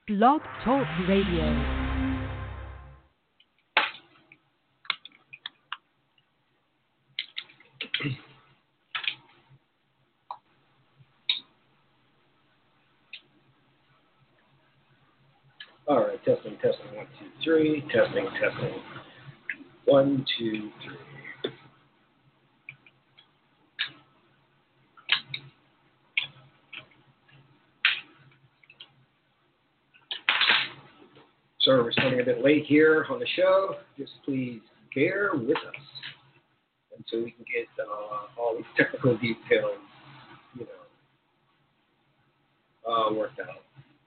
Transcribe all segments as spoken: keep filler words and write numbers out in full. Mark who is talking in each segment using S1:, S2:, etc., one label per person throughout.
S1: Blog Talk Radio.
S2: All right, testing, testing, one, two, three, testing, testing, one, two, three. Sorry, we're starting a bit late here on the show. Just please bear with us until we can get uh, all these technical details, you know, uh, worked out.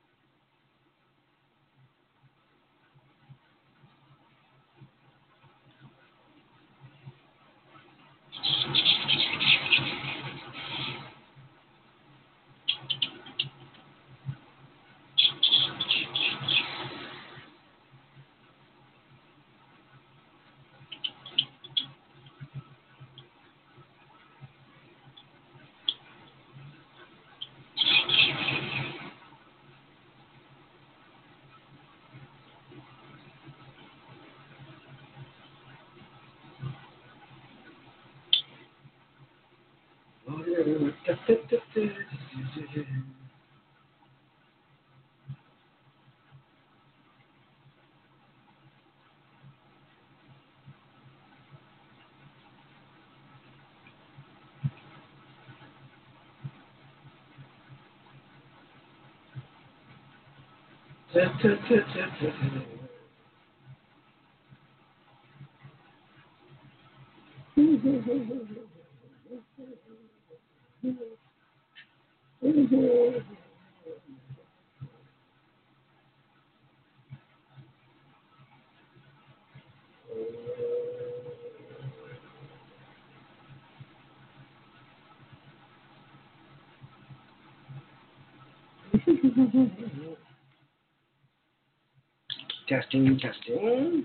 S2: Testing, testing.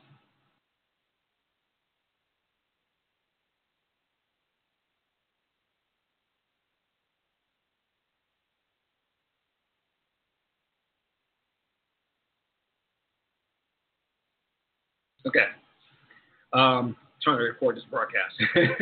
S2: Okay. Um, trying to record this broadcast.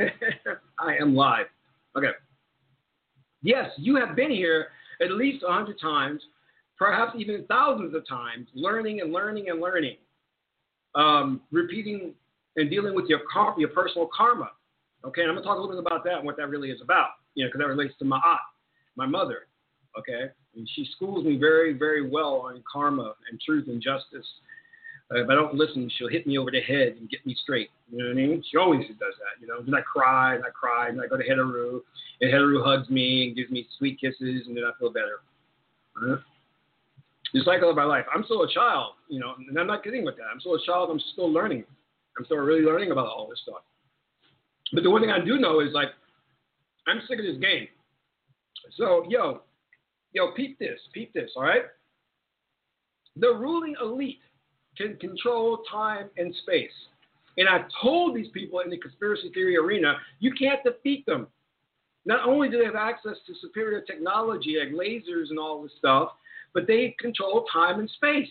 S2: I am live. Okay. Yes, you have been here at least a hundred times, perhaps even thousands of times, learning and learning and learning, um, repeating and dealing with your car- your personal karma. Okay, and I'm gonna talk a little bit about that and what that really is about. You know, because that relates to my aunt, my mother. Okay, and she schools me very, very well on karma and truth and justice. Uh, if I don't listen, she'll hit me over the head and get me straight. You know what I mean? She always does that, you know. Then I cry, and I cry, and I go to Hedaru, and Hedaru hugs me and gives me sweet kisses, and then I feel better. Uh-huh. The cycle of my life. I'm still a child, you know, and I'm not kidding with that. I'm still a child. I'm still learning. I'm still really learning about all this stuff. But the one thing I do know is, like, I'm sick of this game. So, yo, yo, peep this, peep this, all right? The ruling elite can control time and space. And I've told these people in the conspiracy theory arena, you can't defeat them. Not only do they have access to superior technology like lasers and all this stuff, but they control time and space.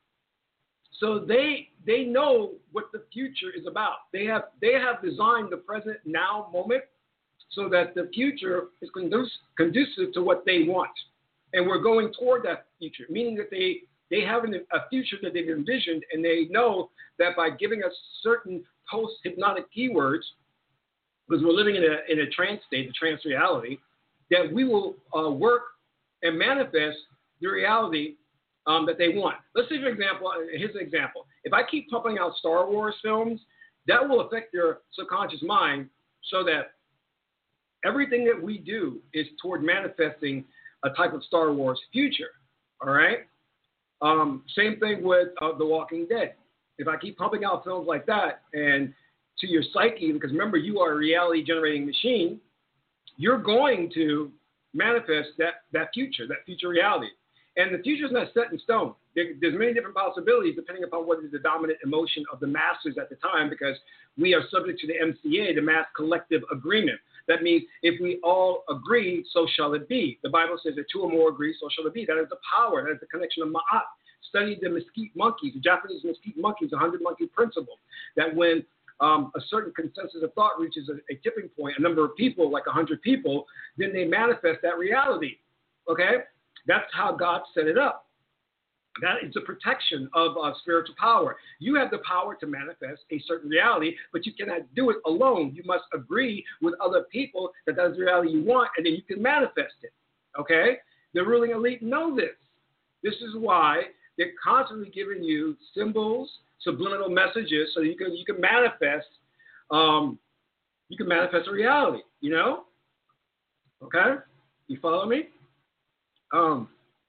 S2: So they they know what the future is about. They have they have designed the present now moment so that the future is conducive, conducive to what they want. And we're going toward that future, meaning that they They have an, a future that they've envisioned, and they know that by giving us certain post-hypnotic keywords, because we're living in a, in a trance state, a trance reality, that we will uh, work and manifest the reality um, that they want. Let's say, for example, here's an example. If I keep pumping out Star Wars films, that will affect your subconscious mind so that everything that we do is toward manifesting a type of Star Wars future, all right? Um, same thing with uh, The Walking Dead. If I keep pumping out films like that and to your psyche, because remember, you are a reality-generating machine, you're going to manifest that, that future, that future reality. And the future is not set in stone. There, there's many different possibilities depending upon what is the dominant emotion of the masses at the time, because we are subject to the M C A, the Mass Collective Agreement. That means if we all agree, so shall it be. The Bible says that two or more agree, so shall it be. That is the power. That is the connection of ma'at. Study the mesquite monkeys, the Japanese mesquite monkeys, the hundred monkey principle. That when um, a certain consensus of thought reaches a, a tipping point, a number of people, like a hundred people, then they manifest that reality. Okay? That's how God set it up. That is the protection of uh, spiritual power. You have the power to manifest a certain reality, but you cannot do it alone. You must agree with other people that that's the reality you want, and then you can manifest it. Okay? The ruling elite know this. This is why they're constantly giving you symbols, subliminal messages, so you can you can manifest um, you can manifest a reality. You know? Okay? You follow me? Um.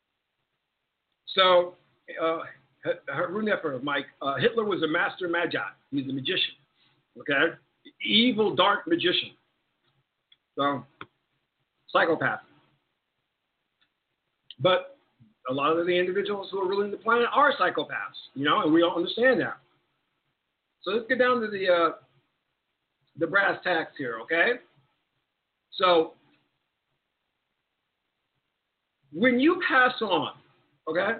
S2: So, uh, Harun Nefer, Mike, uh, Hitler was a master magi. He's a magician, okay? Evil, dark magician. So, psychopath. But a lot of the individuals who are ruling the planet are psychopaths, you know, and we don't understand that. So let's get down to the uh, the brass tacks here, okay? So, when you pass on, okay,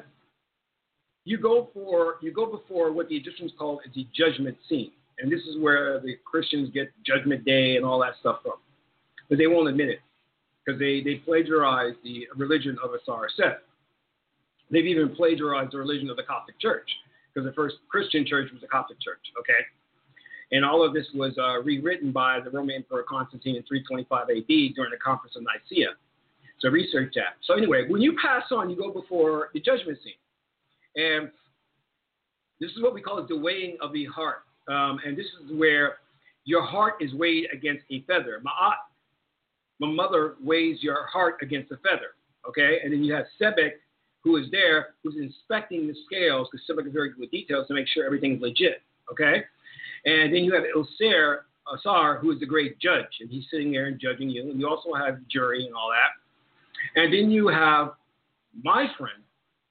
S2: you go for you go before what the Egyptians called the judgment scene, and this is where the Christians get Judgment Day and all that stuff from, but they won't admit it because they they plagiarize the religion of Asar Set. They've even plagiarized the religion of the Coptic Church because the first Christian church was the Coptic Church, okay, and all of this was uh, rewritten by the Roman Emperor Constantine in three twenty-five A D during the Conference of Nicaea. So research that. So anyway, when you pass on, you go before the judgment scene. And this is what we call the weighing of the heart. Um, and this is where your heart is weighed against a feather. Ma'at, my mother weighs your heart against a feather. Okay? And then you have Sebek, who is there, who's inspecting the scales, because Sebek is very good with details to make sure everything's legit. Okay? And then you have Ilser, Asar, who is the great judge. And he's sitting there and judging you. And you also have jury and all that. And then you have my friend,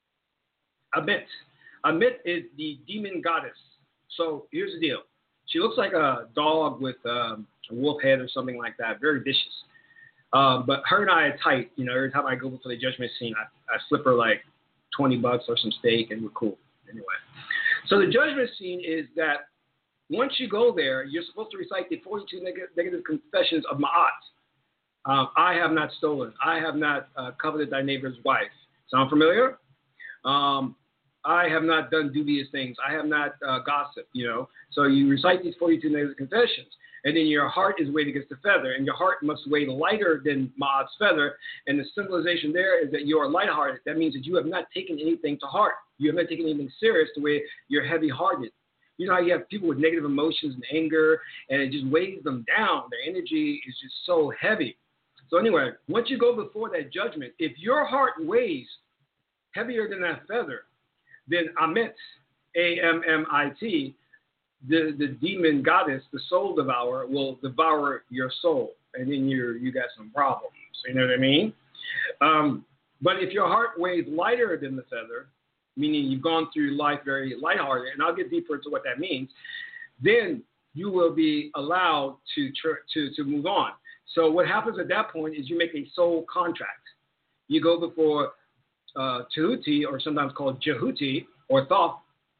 S2: Amit. Amit is the demon goddess. So here's the deal. She looks like a dog with um, a wolf head or something like that, very vicious. Um, but her and I are tight. You know, every time I go to the judgment scene, I, I slip her like twenty bucks or some steak, and we're cool. Anyway. So the judgment scene is that once you go there, you're supposed to recite the forty-two neg- negative confessions of Ma'at. Um, I have not stolen. I have not uh, coveted thy neighbor's wife. Sound familiar? Um, I have not done dubious things. I have not uh, gossiped, you know. So you recite these forty-two negative confessions, and then your heart is weighed against the feather, and your heart must weigh lighter than Ma'at's feather, and the symbolization there is that you are lighthearted. That means that you have not taken anything to heart. You have not taken anything serious the way you're heavy-hearted. You know how you have people with negative emotions and anger, and it just weighs them down. Their energy is just so heavy. So anyway, once you go before that judgment, if your heart weighs heavier than that feather, then Amit, A M M I T, the, the demon goddess, the soul devourer, will devour your soul. And then you you got some problems. You know what I mean? Um, but if your heart weighs lighter than the feather, meaning you've gone through life very lighthearted, and I'll get deeper into what that means, then you will be allowed to to to move on. So what happens at that point is you make a soul contract. You go before uh, Tahuti, or sometimes called Jehuti, or Thoth,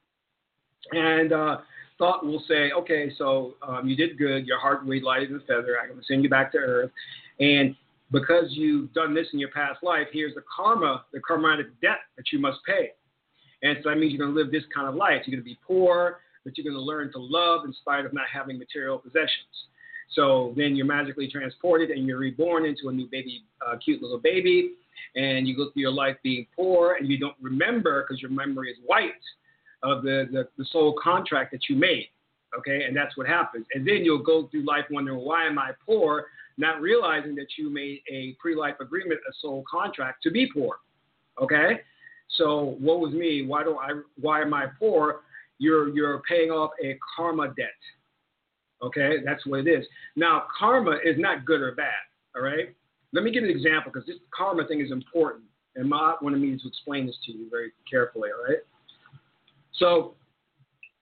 S2: and uh, Thoth will say, okay, so um, you did good, your heart weighed lighter than a feather, I'm going to send you back to earth, and because you've done this in your past life, here's the karma, the karmatic debt that you must pay. And so that means you're going to live this kind of life. You're going to be poor, but you're going to learn to love in spite of not having material possessions. So then you're magically transported and you're reborn into a new baby, uh, cute little baby, and you go through your life being poor, and you don't remember because your memory is white of the, the, the soul contract that you made, okay? And that's what happens. And then you'll go through life wondering, why am I poor, not realizing that you made a pre-life agreement, a soul contract to be poor, okay? So what was me? Why do I? Why am I poor? You're you're paying off a karma debt. Okay, that's what it is. Now, karma is not good or bad, all right? Let me give an example, because this karma thing is important, and Ma wanted me to explain this to you very carefully, all right? So,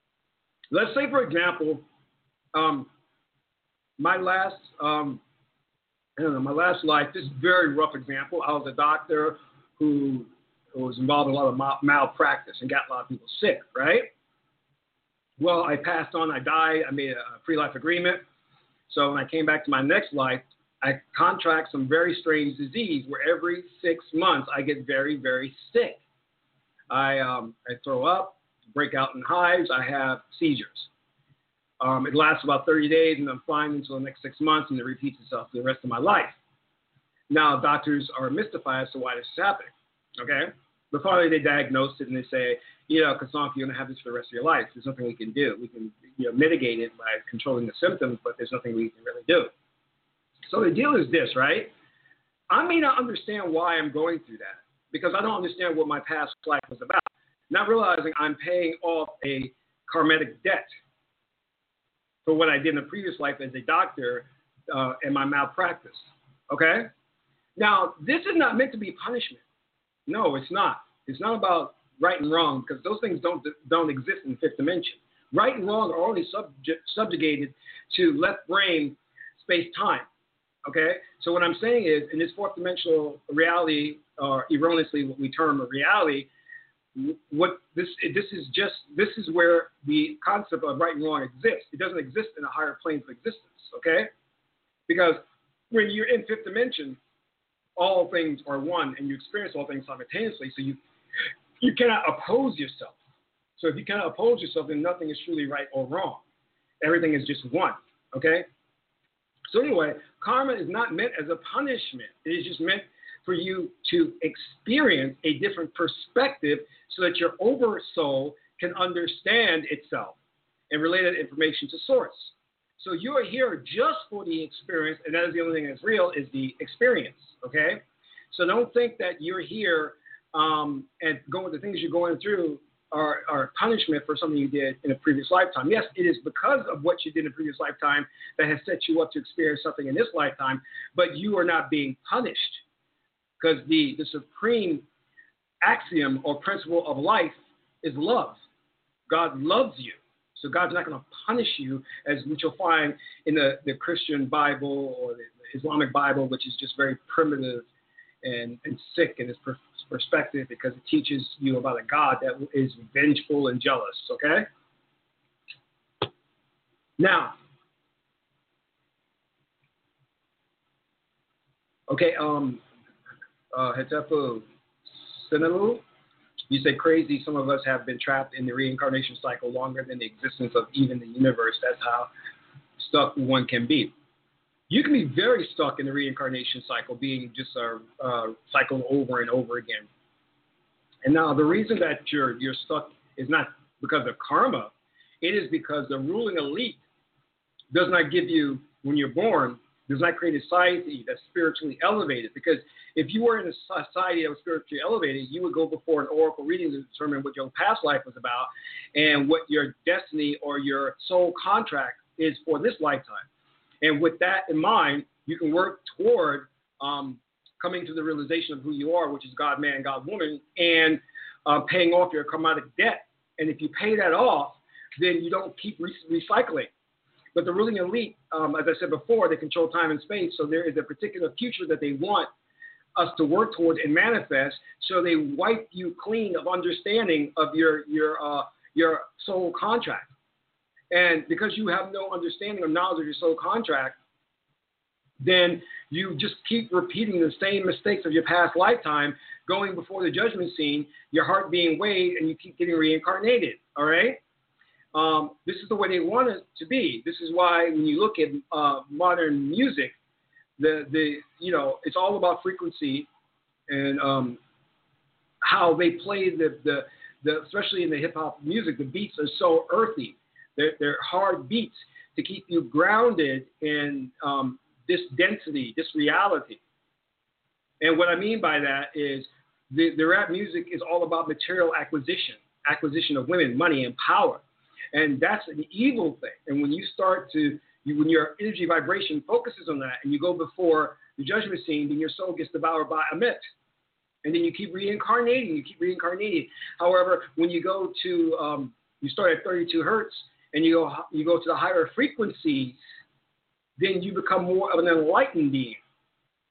S2: let's say, for example, um, my last um, I don't know, my last life, this is a very rough example. I was a doctor who was involved in a lot of mal- malpractice and got a lot of people sick, right? Well, I passed on, I died, I made a free life agreement. So when I came back to my next life, I contract some very strange disease where every six months I get very, very sick. I um, I throw up, break out in hives, I have seizures. Um, it lasts about thirty days, and I'm fine until the next six months, and it repeats itself for the rest of my life. Now, doctors are mystified as to why this is happening, okay? But finally, they diagnose it, and they say, you know, Kasonk, you're going to have this for the rest of your life. There's nothing we can do. We can, you know, mitigate it by controlling the symptoms, but there's nothing we can really do. So the deal is this, right? I may not understand why I'm going through that because I don't understand what my past life was about, not realizing I'm paying off a karmatic debt for what I did in the previous life as a doctor uh, and my malpractice, okay? Now, this is not meant to be punishment. No, it's not. It's not about right and wrong because those things don't don't exist in the fifth dimension. Right and wrong are only subject, subjugated to left brain space-time. Okay, so what I'm saying is, in this fourth dimensional reality, or erroneously what we term a reality, what this this is just this is where the concept of right and wrong exists. It doesn't exist in a higher plane of existence. Okay, because when you're in fifth dimension, all things are one, and you experience all things simultaneously. So you you cannot oppose yourself. So if you cannot oppose yourself, then nothing is truly right or wrong. Everything is just one. Okay. So anyway, karma is not meant as a punishment. It is just meant for you to experience a different perspective so that your oversoul can understand itself and relate that information to source. So you are here just for the experience, and that is the only thing that's real is the experience, okay? So don't think that you're here um, and going the things you're going through Are, are punishment for something you did in a previous lifetime. Yes, it is because of what you did in a previous lifetime that has set you up to experience something in this lifetime, but you are not being punished because the, the supreme axiom or principle of life is love. God loves you. So God's not going to punish you, as which you'll find in the, the Christian Bible or the Islamic Bible, which is just very primitive and, and sick in its per- perspective because it teaches you about a God that is vengeful and jealous, okay? Now, okay, um, uh, Hetepu Sinalu, you say crazy, some of us have been trapped in the reincarnation cycle longer than the existence of even the universe. That's how stuck one can be. You can be very stuck in the reincarnation cycle, being just a uh, cycle over and over again. And now the reason that you're you're stuck is not because of karma. It is because the ruling elite does not give you, when you're born, does not create a society that's spiritually elevated. Because if you were in a society that was spiritually elevated, you would go before an oracle reading to determine what your past life was about and what your destiny or your soul contract is for this lifetime. And with that in mind, you can work toward um, coming to the realization of who you are, which is God, man, God, woman, and uh, paying off your karmatic debt. And if you pay that off, then you don't keep re- recycling. But the ruling elite, um, as I said before, they control time and space. So there is a particular future that they want us to work towards and manifest. So they wipe you clean of understanding of your your uh, your soul contract. And because you have no understanding or knowledge of your soul contract, then you just keep repeating the same mistakes of your past lifetime, going before the judgment scene, your heart being weighed, and you keep getting reincarnated, all right? Um, this is the way they want it to be. This is why when you look at uh, modern music, the, the you know, it's all about frequency and um, how they play the, the, the, especially in the hip-hop music, the beats are so earthy. They're, they're hard beats to keep you grounded in um, this density, this reality. And what I mean by that is the, the rap music is all about material acquisition, acquisition of women, money, and power. And that's an evil thing. And when you start to, you, when your energy vibration focuses on that and you go before the judgment scene, then your soul gets devoured by Amit. And then you keep reincarnating, you keep reincarnating. However, when you go to, um, you start at thirty-two hertz, and you go you go to the higher frequencies, then you become more of an enlightened being.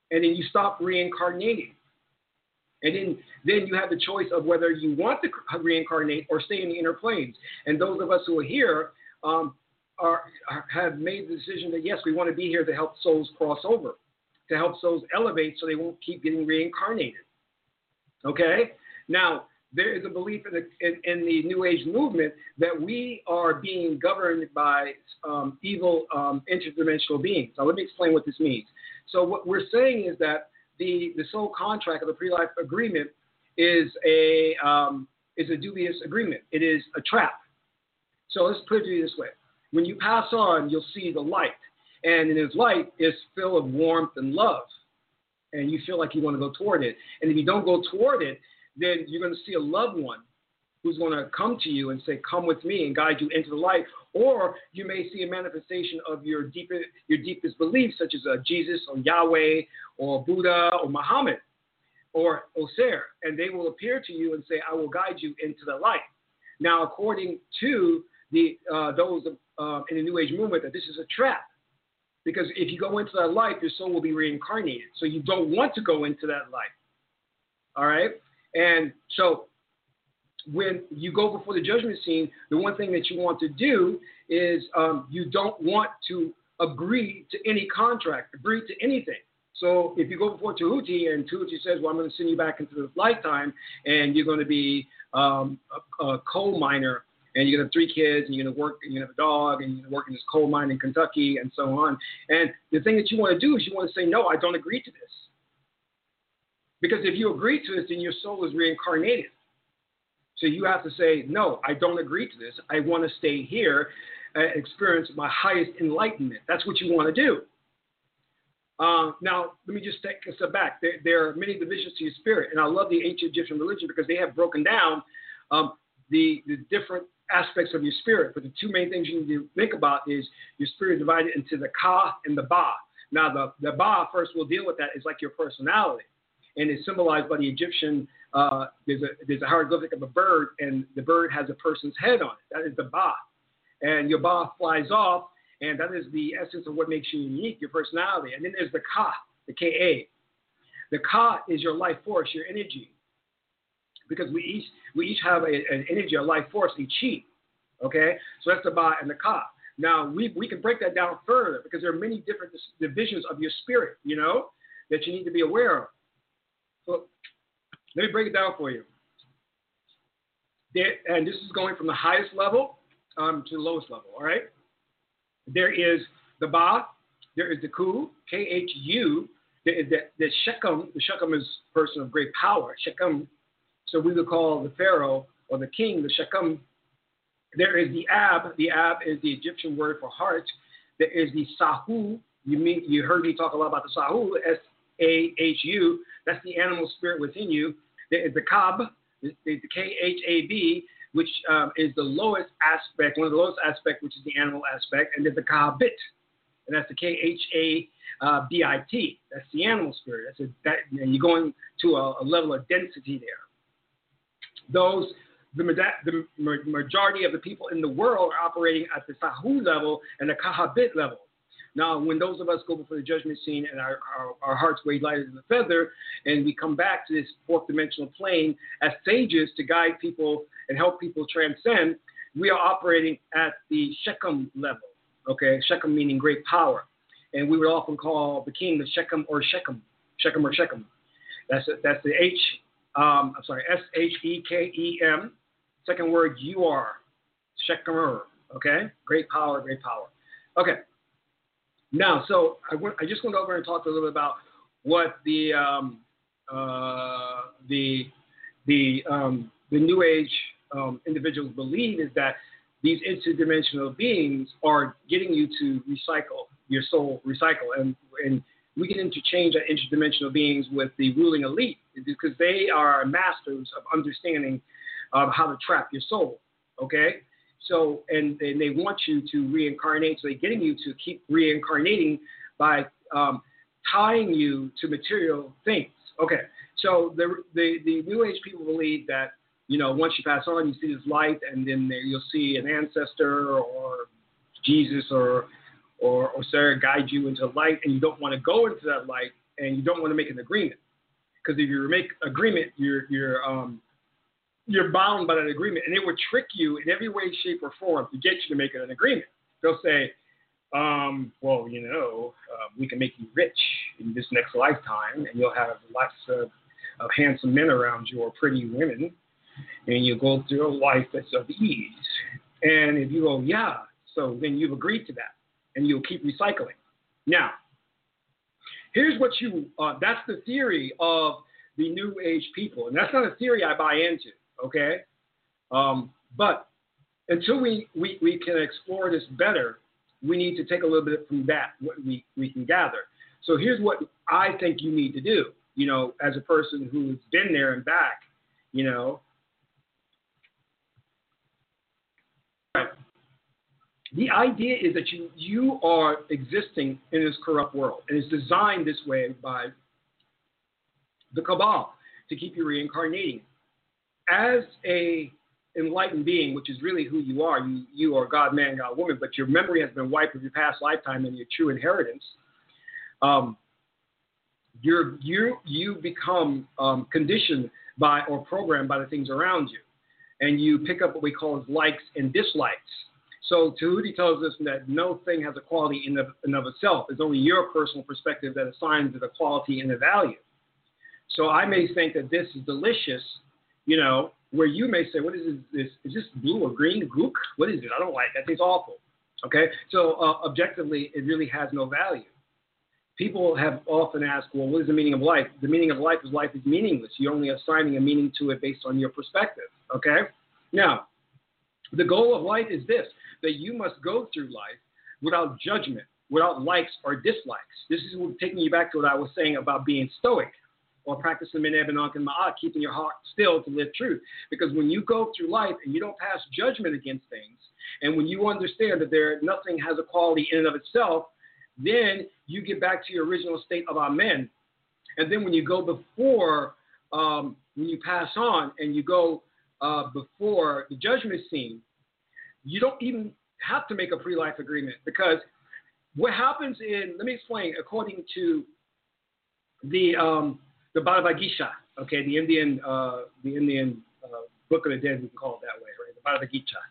S2: and then you stop reincarnating. And then, then you have the choice of whether you want to reincarnate or stay in the inner planes. And those of us who are here um, are, are have made the decision that, yes, we want to be here to help souls cross over, to help souls elevate so they won't keep getting reincarnated. Okay? Now, there is a belief in the, in, in the New Age movement that we are being governed by um, evil um, interdimensional beings. Now, let me explain what this means. So what we're saying is that The, the soul contract of the pre-life agreement is a um, is a dubious agreement. It is a trap. So let's put it this way. When you pass on, you'll see the light. And in his light is full of warmth and love. And you feel like you want to go toward it. And if you don't go toward it, then you're going to see a loved one who's going to come to you and say, come with me and guide you into the light. Or you may see a manifestation of your deepest, your deepest beliefs, such as uh, Jesus or Yahweh or Buddha or Muhammad or Osir, and they will appear to you and say, I will guide you into the light. Now, according to the uh, those uh, in the New Age movement, that this is a trap, because if you go into that light, your soul will be reincarnated. So you don't want to go into that light. All right? And so when you go before the judgment scene, the one thing that you want to do is um, you don't want to agree to any contract, agree to anything. So if you go before Tahuti and Tahuti says, well, I'm going to send you back into this lifetime and you're going to be um, a, a coal miner and you're going to have three kids and you're going to work and you're going to have a dog and you're going to work in this coal mine in Kentucky and so on. And the thing that you want to do is you want to say, no, I don't agree to this. Because if you agree to this, then your soul is reincarnated. So you have to say, no, I don't agree to this. I want to stay here and experience my highest enlightenment. That's what you want to do. Uh, now, let me just take a step back. There, there are many divisions to your spirit. And I love the ancient Egyptian religion because they have broken down um, the, the different aspects of your spirit. But the two main things you need to think about is your spirit divided into the Ka and the Ba. Now, the, the Ba, first we'll deal with that, is like your personality. And it's symbolized by the Egyptian, uh, there's, a, there's a hieroglyphic of a bird, and the bird has a person's head on it. That is the Ba. And your Ba flies off, and that is the essence of what makes you unique, your personality. And then there's the Ka, the K A. The Ka is your life force, your energy. Because we each we each have a, an energy, a life force, a chi. Okay? So that's the Ba and the Ka. Now, we, we can break that down further because there are many different divisions of your spirit, you know, that you need to be aware of. So let me break it down for you. There, and this is going from the highest level um, to the lowest level, all right? There is the Ba, there is the Ku, K H U, there is the, the Shechem. The Shechem is a person of great power, Shechem. So we would call the Pharaoh or the king the Shechem. There is the Ab. The Ab is the Egyptian word for heart. There is the Sahu. You mean you heard me talk a lot about the Sahu, S A H U. That's the animal spirit within you. There is the Kab, the, the K H A B, which um, is the lowest aspect, one of the lowest aspects, which is the animal aspect. And there's the Kahabit, and that's the K H A B I T. That's the animal spirit. That's a, that, and you're going to a, a level of density there. Those, the, the majority of the people in the world are operating at the Sahu level and the Kahabit level. Now, when those of us go before the judgment scene and our, our, our hearts weigh lighter than a feather, and we come back to this fourth dimensional plane as sages to guide people and help people transcend, we are operating at the Shechem level, okay? Shechem meaning great power. And we would often call the king the Shechem or Shechem, Shechem or Shechem. That's, a, that's the H, um, I'm sorry, S H E K E M. Second word, you are, Shechemer, okay? Great power, great power. Okay. Now, so I, went, I just went over and talked a little bit about what the um, uh, the the um, the New Age um, individuals believe is that these interdimensional beings are getting you to recycle your soul, recycle, and and we can interchange our interdimensional beings with the ruling elite because they are masters of understanding of how to trap your soul. Okay. So, and, and they want you to reincarnate, so they're getting you to keep reincarnating by um, tying you to material things. Okay, so the, the the New Age people believe that, you know, once you pass on, you see this light, and then there, you'll see an ancestor or Jesus or or or Sarah guide you into the light, and you don't want to go into that light, and you don't want to make an agreement. Because if you make agreement, you're you're um, you're bound by that agreement, and it would trick you in every way, shape, or form to get you to make an agreement. They'll say, um, well, you know, uh, we can make you rich in this next lifetime, and you'll have lots of, of handsome men around you or pretty women, and you go through a life that's of ease. And if you go, yeah, so then you've agreed to that, and you'll keep recycling. Now, here's what you, uh, that's the theory of the New Age people. And that's not a theory I buy into, okay? Um, but until we, we, we can explore this better, we need to take a little bit from that, what we, we can gather. So here's what I think you need to do, you know, as a person who's been there and back, you know. The idea is that you, you are existing in this corrupt world, and it's designed this way by the cabal to keep you reincarnating. As a enlightened being, which is really who you are, you, you are God, man, God, woman, but your memory has been wiped of your past lifetime and your true inheritance. Um, you're, you you become um, conditioned by or programmed by the things around you, and you pick up what we call as likes and dislikes. So Tahuti tells us that no thing has a quality in of, in of itself. It's only your personal perspective that assigns it a quality and a value. So I may think that this is delicious, you know, where you may say, what is this? Is this blue or green gook? What is it? I don't like that. That tastes awful. Okay? So uh, objectively, it really has no value. People have often asked, well, what is the meaning of life? The meaning of life is life is meaningless. You're only assigning a meaning to it based on your perspective. Okay? Now, the goal of life is this, that you must go through life without judgment, without likes or dislikes. This is taking you back to what I was saying about being stoic or practicing Meneb and Ankh and Ma'at, keeping your heart still to live truth. Because when you go through life and you don't pass judgment against things, and when you understand that there nothing has a quality in and of itself, then you get back to your original state of Amen. And then when you go before, um, when you pass on and you go Uh, before the judgment scene, you don't even have to make a pre-life agreement, because what happens in, let me explain, according to the um, the Bhagavad Gita, okay, the Indian uh, the Indian uh, Book of the Dead, we can call it that way, right? The Bhagavad Gita.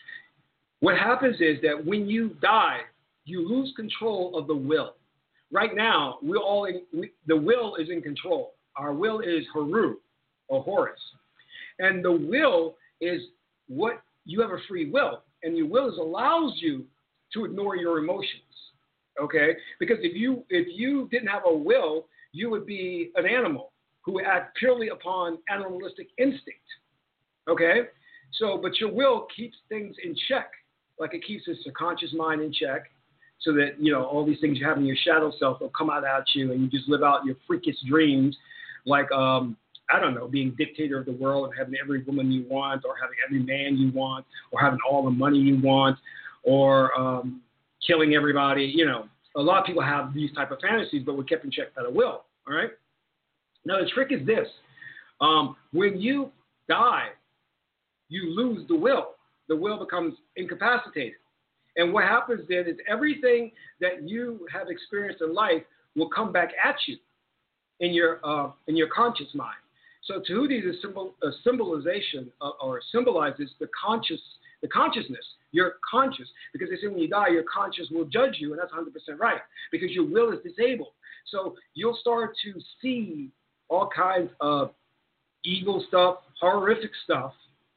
S2: What happens is that when you die, you lose control of the will. Right now, we're all in, we, the will is in control. Our will is Haru or Horus. And the will is what you have a free will, and your will is allows you to ignore your emotions, okay? Because if you if you didn't have a will, you would be an animal who would act purely upon animalistic instinct, okay? So, but your will keeps things in check, like it keeps the subconscious mind in check, so that, you know, all these things you have in your shadow self will come out at you, and you just live out your freakiest dreams, like um. I don't know, being dictator of the world and having every woman you want, or having every man you want, or having all the money you want, or um, killing everybody. You know, a lot of people have these type of fantasies, but we're kept in check by the will. All right. Now the trick is this: um, when you die, you lose the will. The will becomes incapacitated, and what happens then is everything that you have experienced in life will come back at you in your uh, in your conscious mind. So Tahuti is a, symbol, a symbolization of, or symbolizes the conscious, the consciousness. You're conscious, because they say when you die, your conscious will judge you, and that's one hundred percent right, because your will is disabled. So you'll start to see all kinds of evil stuff, horrific stuff,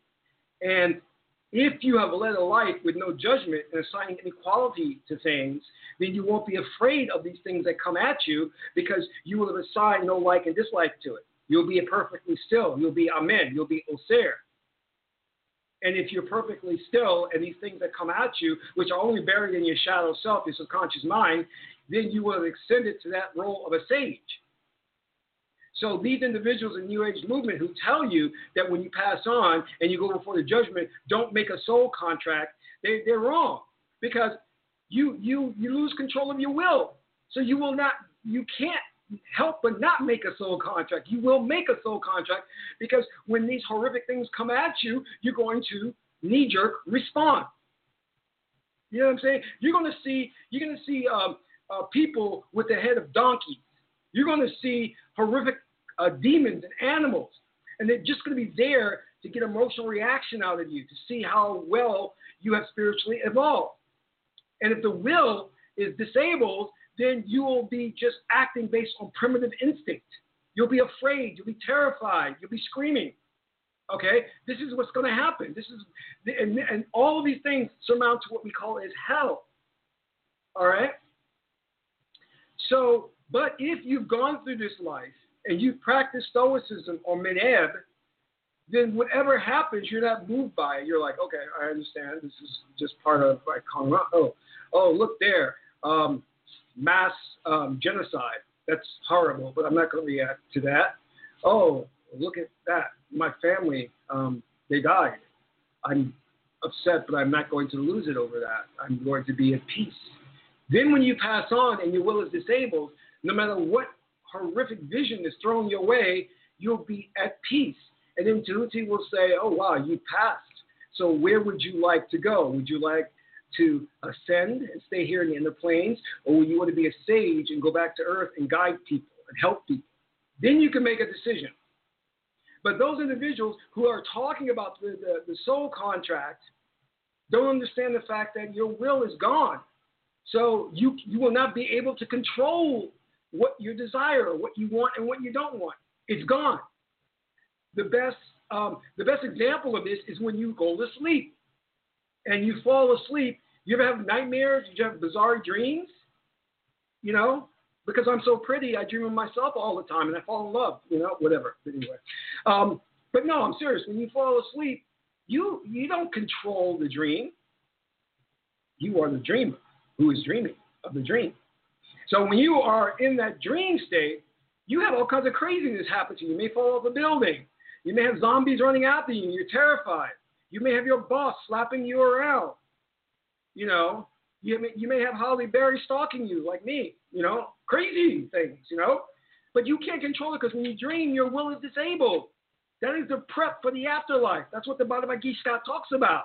S2: and if you have led a life with no judgment and assigning any quality to things, then you won't be afraid of these things that come at you, because you will have assigned no like and dislike to it. You'll be perfectly still. You'll be Amen. You'll be Osir. And if you're perfectly still, and these things that come at you, which are only buried in your shadow self, your subconscious mind, then you will have extended to that role of a sage. So these individuals in New Age movement who tell you that when you pass on and you go before the judgment, don't make a soul contract, they, they're wrong, because you, you, you lose control of your will. So you will not, you can't help but not make a soul contract. You will make a soul contract, because when these horrific things come at you, you're going to knee-jerk respond. You know what I'm saying? You're going to see, you're going to see um, uh, people with the head of donkeys, You're going to see horrific uh, demons and animals, and they're just going to be there to get emotional reaction out of you, to see how well you have spiritually evolved. And if the will is disabled, then you will be just acting based on primitive instinct. You'll be afraid. You'll be terrified. You'll be screaming. Okay? This is what's going to happen. This is, and, and all of these things surmount to what we call is hell. All right? So, but if you've gone through this life and you've practiced stoicism or meneb, then whatever happens, you're not moved by it. You're like, okay, I understand. This is just part of like, oh, oh, look there, um, mass um, genocide. That's horrible, but I'm not going to react to that. Oh, look at that. My family, um, they died. I'm upset, but I'm not going to lose it over that. I'm going to be at peace. Then when you pass on and your will is disabled, no matter what horrific vision is thrown your way, you'll be at peace. And then Tahuti will say, oh, wow, you passed. So where would you like to go? Would you like to ascend and stay here in the inner planes, or would you want to be a sage and go back to earth and guide people and help people? Then you can make a decision. But those individuals who are talking about the, the, the soul contract don't understand the fact that your will is gone. So you, you will not be able to control what you desire, what you want, and what you don't want. It's gone. The best, um, the best example of this is when you go to sleep and you fall asleep. You ever have nightmares? You have bizarre dreams? You know, because I'm so pretty, I dream of myself all the time and I fall in love, you know, whatever. But anyway, um, but no, I'm serious. When you fall asleep, you, you don't control the dream. You are the dreamer who is dreaming of the dream. So when you are in that dream state, you have all kinds of craziness happen to you. You may fall off a building. You may have zombies running after you and you're terrified. You may have your boss slapping you around. You know, you may, you may have Holly Berry stalking you like me, you know, crazy things, you know. But you can't control it because when you dream, your will is disabled. That is the prep for the afterlife. That's what the Bhagavad Gita talks about.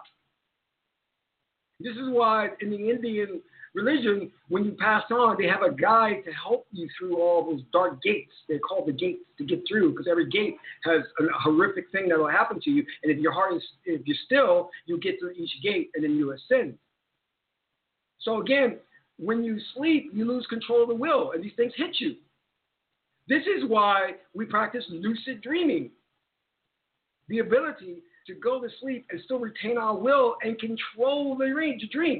S2: This is why in the Indian religion, when you pass on, they have a guide to help you through all those dark gates. They're called the gates to get through because every gate has a horrific thing that will happen to you. And if your heart is, if you're still, you get through each gate and then you ascend. So again, when you sleep, you lose control of the will and these things hit you. This is why we practice lucid dreaming. The ability to go to sleep and still retain our will and control the dream.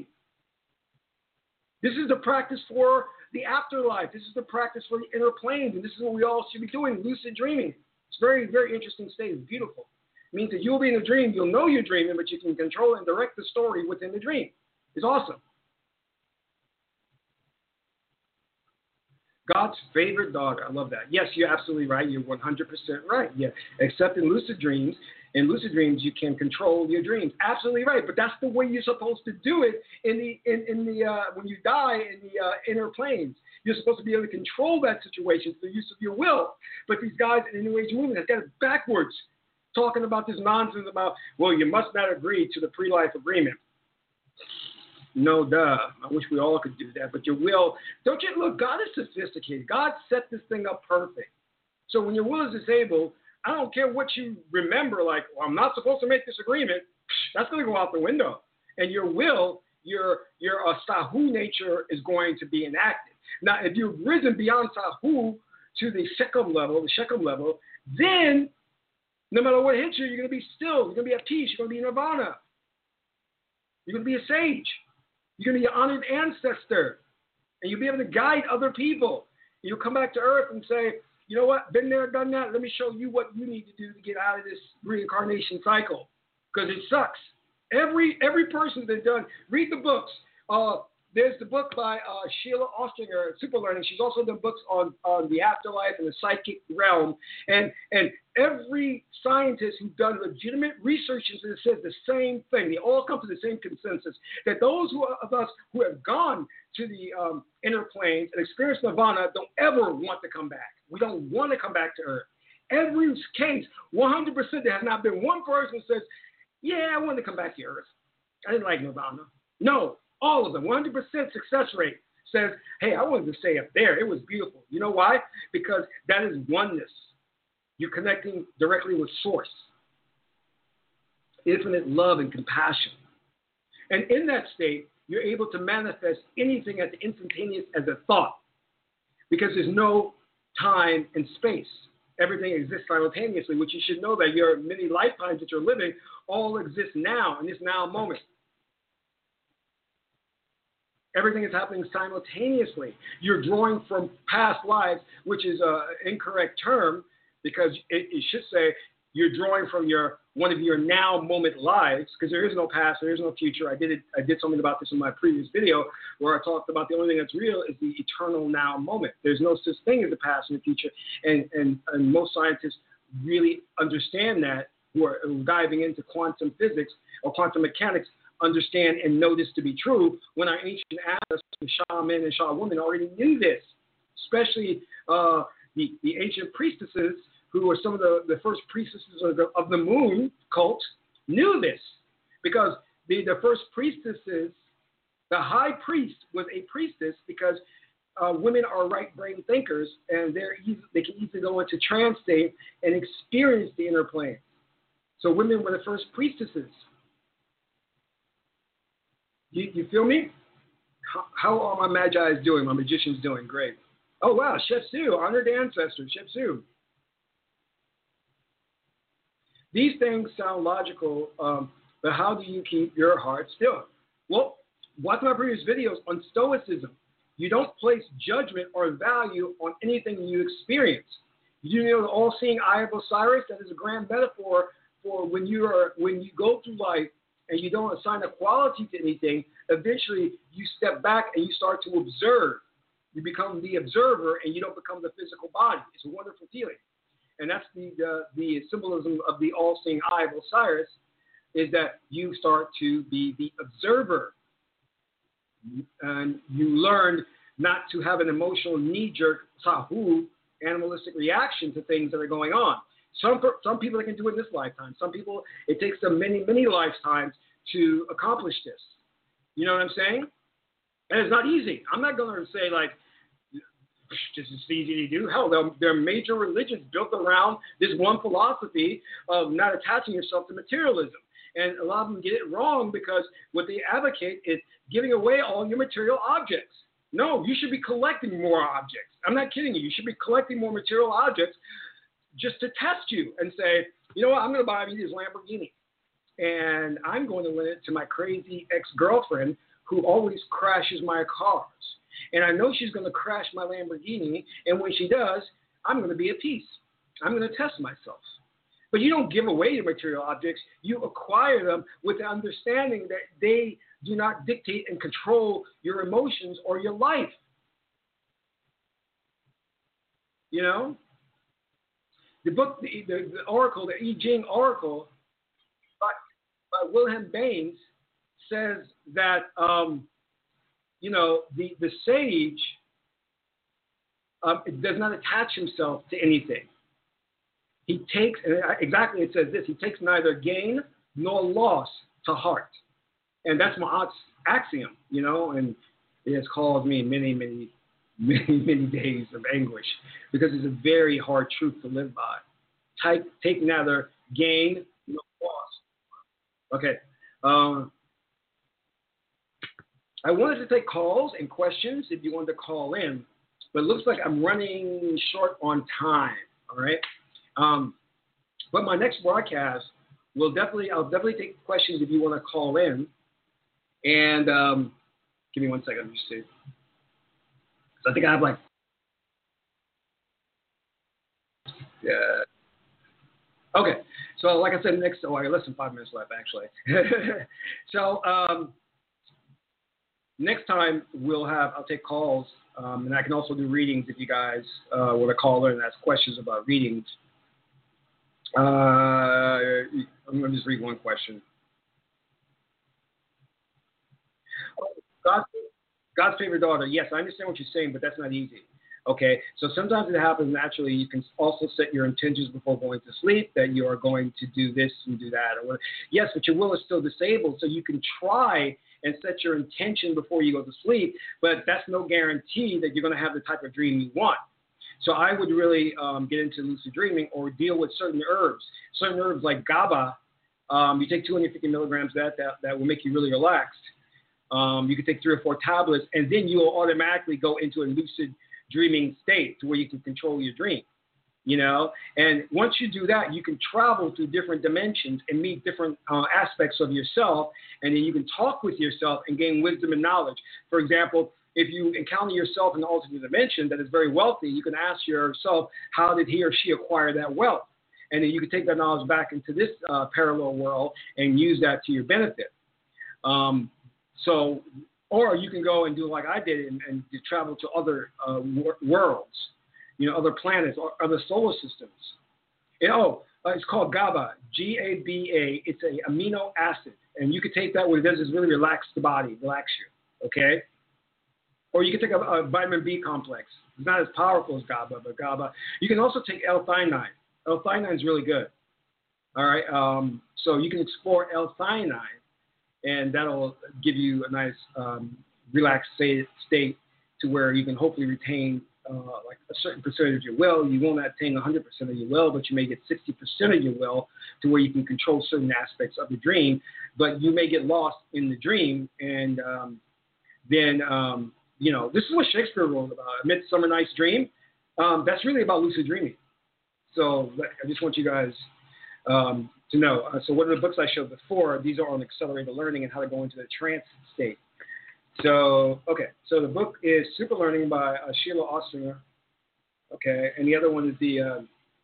S2: This is the practice for the afterlife. This is the practice for the inner planes. And this is what we all should be doing, lucid dreaming. It's very, very interesting state. It's beautiful. It means that you'll be in a dream. You'll know you're dreaming, but you can control and direct the story within the dream. It's awesome. God's favorite daughter. I love that. Yes, you're absolutely right. You're one hundred percent right. Yeah. Except in lucid dreams. In lucid dreams, you can control your dreams. Absolutely right. But that's the way you're supposed to do it in the in, in the uh, when you die in the uh, inner planes. You're supposed to be able to control that situation through the use of your will. But these guys in the New Age movement have got it backwards, talking about this nonsense about, well, you must not agree to the pre-life agreement. No, duh. I wish we all could do that. But your will, don't you look, God is sophisticated. God set this thing up perfect. So when your will is disabled, I don't care what you remember, like, well, I'm not supposed to make this agreement. That's going to go out the window. And your will, your your uh, Sahu nature is going to be enacted. Now, if you've risen beyond Sahu to the Shechem level, the Shechem level, then no matter what hits you, you're going to be still. You're going to be at peace. You're going to be in nirvana. You're going to be a sage. You're going to be an honored ancestor. And you'll be able to guide other people. And you'll come back to earth and say, you know what, been there, done that. Let me show you what you need to do to get out of this reincarnation cycle. Because it sucks. Every every person that's done, read the books. Uh, there's the book by uh, Sheila Ostringer, Super Learning. She's also done books on, on the afterlife and the psychic realm. And and every scientist who's done legitimate research into this says the same thing. They all come to the same consensus, that those who are, of us who have gone to the um, inner planes and experienced nirvana don't ever want to come back. We don't want to come back to earth. Every case, one hundred percent, there has not been one person who says, yeah, I want to come back to earth. I didn't like nirvana. No. All of them, one hundred percent success rate. says, hey, I wanted to stay up there. It was beautiful. You know why? Because that is oneness. You're connecting directly with Source. Infinite love and compassion. And in that state, you're able to manifest anything as instantaneous as a thought because there's no time and space. Everything exists simultaneously, which you should know that your many lifetimes that you're living all exist now, in this now moment. Everything is happening simultaneously. You're drawing from past lives, which is an incorrect term because it, it should say you're drawing from your one of your now moment lives, because there is no past, there is no future. I did it, I did something about this in my previous video where I talked about the only thing that's real is the eternal now moment. There's no such thing as the past and the future, and and, and most scientists really understand that, who are diving into quantum physics or quantum mechanics, understand and know this to be true. When our ancient ancestors, the shaman and shawomen, already knew this, especially uh, the the ancient priestesses, who were some of the, the first priestesses of the, of the moon cult, knew this. Because the, the first priestesses, the high priest was a priestess because uh, women are right brain thinkers and they're easy, they can easily go into trance state and experience the inner plane. So women were the first priestesses. You, you feel me? How, how are my magi's doing? My magicians doing? Great. Oh, wow, Chef Sue, honored ancestor, Chef Sue. These things sound logical, um, but how do you keep your heart still? Well, watch my previous videos on Stoicism. You don't place judgment or value on anything you experience. You know the all-seeing eye of Osiris? That is a grand metaphor for when you are when you go through life and you don't assign a quality to anything. Eventually, you step back and you start to observe. You become the observer, and you don't become the physical body. It's a wonderful feeling. And that's the, the the symbolism of the all-seeing eye of Osiris, is that you start to be the observer. And you learn not to have an emotional knee-jerk, sahu, animalistic reaction to things that are going on. Some some people can do it in this lifetime. Some people, it takes them many, many lifetimes to accomplish this. You know what I'm saying? And it's not easy. I'm not going to say, like, this is easy to do. Hell, there are major religions built around this one philosophy of not attaching yourself to materialism. And a lot of them get it wrong because what they advocate is giving away all your material objects. No, you should be collecting more objects. I'm not kidding you. You should be collecting more material objects just to test you and say, you know what, I'm going to buy me this Lamborghini. And I'm going to lend it to my crazy ex-girlfriend who always crashes my cars. And I know she's going to crash my Lamborghini, and when she does, I'm going to be at peace. I'm going to test myself. But you don't give away your material objects. You acquire them with the understanding that they do not dictate and control your emotions or your life. You know? The book, the, the, the Oracle, the I Ching Oracle by, by Wilhelm Baines says that, um, you know, the, the sage um, does not attach himself to anything. He takes, exactly it says this, he takes neither gain nor loss to heart. And that's Ma'at's axiom, you know, and it has caused me many, many, many, many days of anguish because it's a very hard truth to live by. Take, take neither gain nor loss. Okay. Um, I wanted to take calls and questions if you wanted to call in, but it looks like I'm running short on time, all right? Um, but my next broadcast will definitely, I'll definitely take questions if you want to call in. And um, give me one second, let me see. So I think I have like, yeah. Okay, so like I said, next, oh, I got less than five minutes left, actually. so um, next time we'll have, I'll take calls, um, and I can also do readings if you guys uh, want to call in and ask questions about readings. Uh, I'm going to just read one question. Oh, God's, God's favorite daughter. Yes, I understand what you're saying, but that's not easy. Okay, so sometimes it happens naturally. You can also set your intentions before going to sleep that you are going to do this and do that. Or yes, but your will is still disabled, so you can try and set your intention before you go to sleep, but that's no guarantee that you're going to have the type of dream you want. So I would really um, get into lucid dreaming or deal with certain herbs. Certain herbs like GABA, um, you take two hundred fifty milligrams of that, that, that will make you really relaxed. Um, you can take three or four tablets, and then you will automatically go into a lucid dreaming state to where you can control your dream, you know? And once you do that, you can travel through different dimensions and meet different uh, aspects of yourself, and then you can talk with yourself and gain wisdom and knowledge. For example, if you encounter yourself in an alternate dimension that is very wealthy, you can ask yourself, how did he or she acquire that wealth? And then you can take that knowledge back into this uh, parallel world and use that to your benefit. Um, so... Or you can go and do like I did and, and travel to other uh, wor- worlds, you know, other planets or other solar systems. And, oh, uh, it's called GABA, G A B A. It's an amino acid. And you can take that. What it does is really relax the body, relax you, okay? Or you can take a, a vitamin B complex. It's not as powerful as GABA, but GABA. You can also take L-theanine. L-theanine is really good, all right? Um, so you can explore L-theanine, and that'll give you a nice um, relaxed state, state to where you can hopefully retain uh, like a certain percentage of your will. You won't attain one hundred percent of your will, but you may get sixty percent of your will to where you can control certain aspects of the dream. But you may get lost in the dream, and um, then, um, you know, this is what Shakespeare wrote about, A Midsummer Night's Dream. Um, that's really about lucid dreaming. So I just want you guys um, to know. Uh, so one of the books I showed before, these are on accelerated learning and how to go into the trance state. So, okay, so the book is Super Learning by uh, Sheila Ostringer, okay, and the other one is the uh,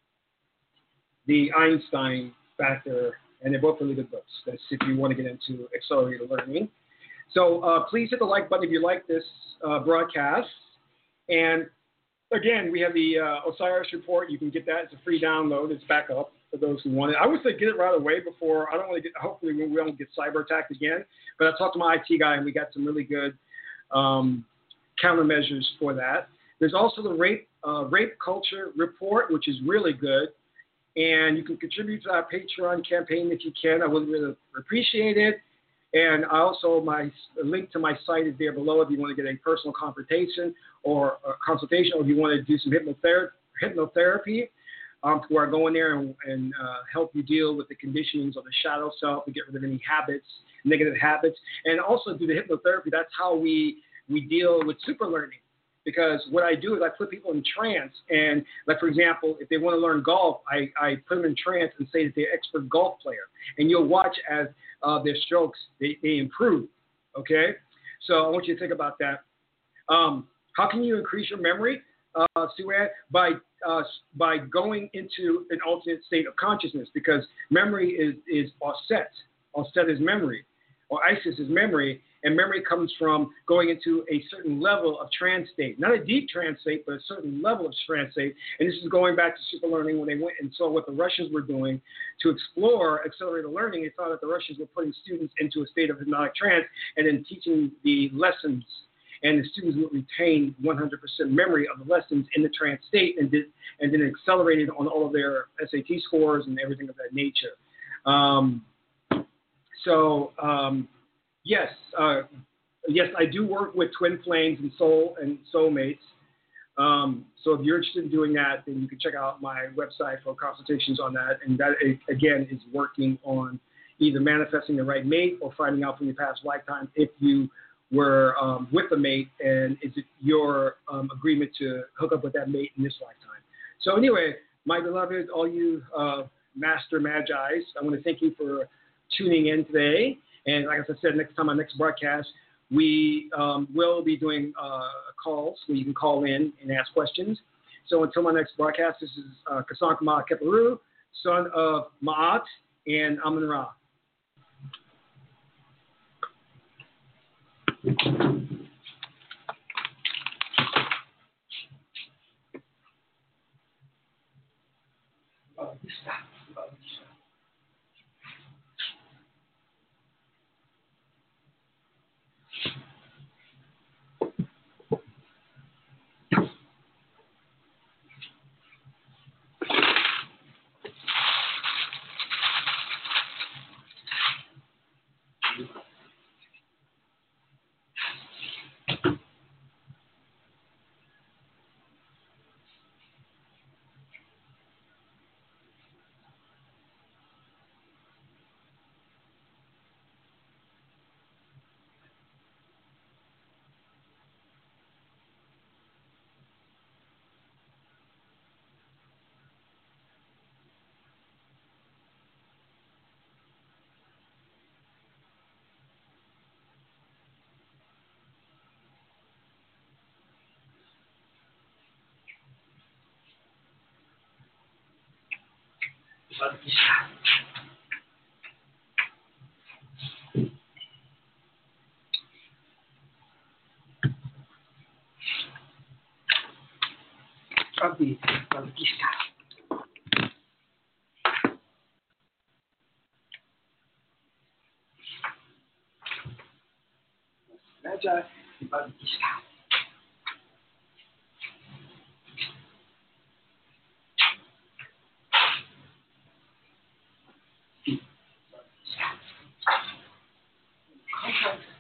S2: the Einstein Factor, and they're both really good books. That's if you want to get into accelerated learning. So uh, please hit the like button if you like this uh, broadcast. And again, we have the uh, Osiris report. You can get that. It's a free download. It's back up for those who want it. I would say get it right away before. I don't want to get. Hopefully, we won't get cyber attacked again. But I talked to my I T guy, and we got some really good um, countermeasures for that. There's also the rape uh, rape culture report, which is really good. And you can contribute to our Patreon campaign if you can. I would really appreciate it. And I also, my link to my site is there below if you want to get a personal consultation or a consultation, or if you want to do some hypnother- hypnotherapy, um, where I go in there and, and uh, help you deal with the conditionings of the shadow self and get rid of any habits, negative habits, and also do the hypnotherapy. That's how we, we deal with super learning. Because what I do is I put people in trance, and like, for example, if they want to learn golf, I, I put them in trance and say that they're an expert golf player. And you'll watch as uh, their strokes, they, they improve, okay? So I want you to think about that. Um, how can you increase your memory, uh, Sue-Ann? By, uh, by going into an alternate state of consciousness, because memory is, is Auset. Auset is memory, or Isis is memory. And memory comes from going into a certain level of trance state. Not a deep trance state, but a certain level of trance state. And this is going back to super learning when they went and saw what the Russians were doing to explore accelerated learning. They saw that the Russians were putting students into a state of hypnotic trance and then teaching the lessons. And the students would retain one hundred percent memory of the lessons in the trance state, and, did, and then accelerated on all of their S A T scores and everything of that nature. Um, so... Um, Yes, uh, yes, I do work with twin flames and soul and soulmates. Um, so if you're interested in doing that, then you can check out my website for consultations on that. And that, again, is working on either manifesting the right mate or finding out from your past lifetime if you were um, with a mate, and is it your um, agreement to hook up with that mate in this lifetime. So anyway, my beloved, all you uh, master magis, I want to thank you for tuning in today. And like I said, next time, my next broadcast, we um, will be doing uh, calls where you can call in and ask questions. So until my next broadcast, this is uh, Kasank Ma Keperu, son of Ma'at and Amun Ra. Oh, stop. Oh, stop. Abi, Bautista. Raja Bautista. Contact